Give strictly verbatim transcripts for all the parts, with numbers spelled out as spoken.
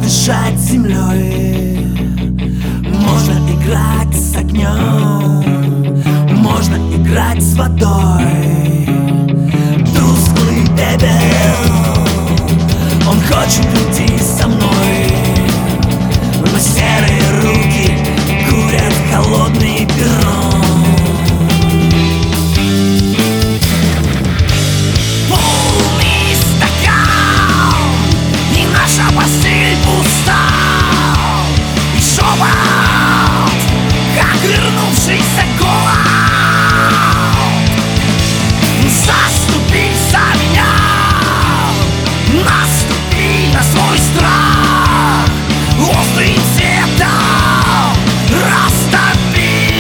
дышать землей, можно играть с огнем, можно играть с водой. Тусклый пепел, он хочет уйти со мной, но серые руки курят холодный перрон. Полный стакан, и наша постель пуста, и шепот, как вернувшийся голод. Заступи за меня, наступи на свой страх, острым цветом растопи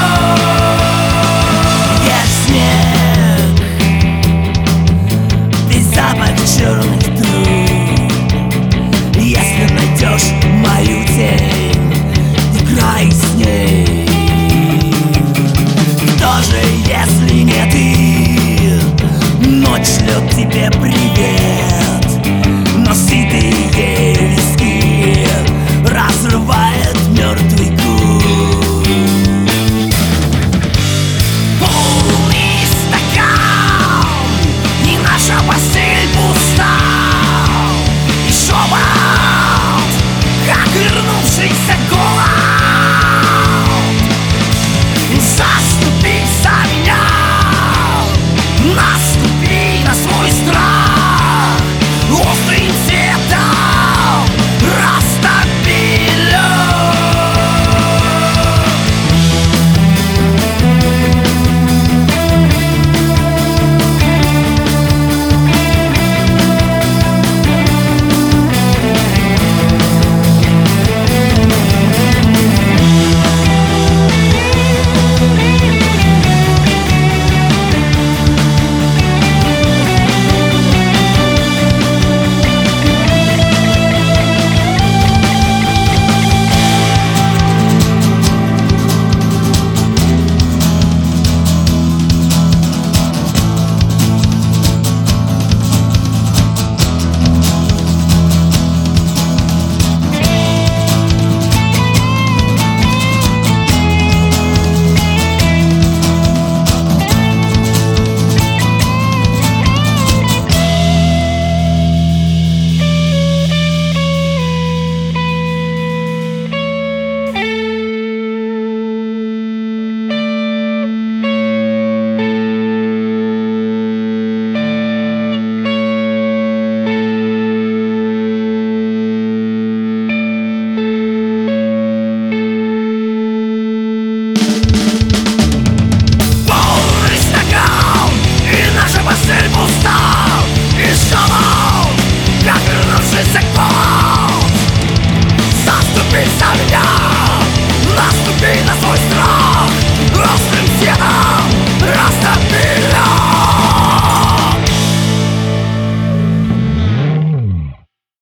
лед. Я снег, весь запах черных труб. Если найдешь мою тень, играй с ней. Кто же, если не ты? Ночь шлет тебе привет, но сытый ей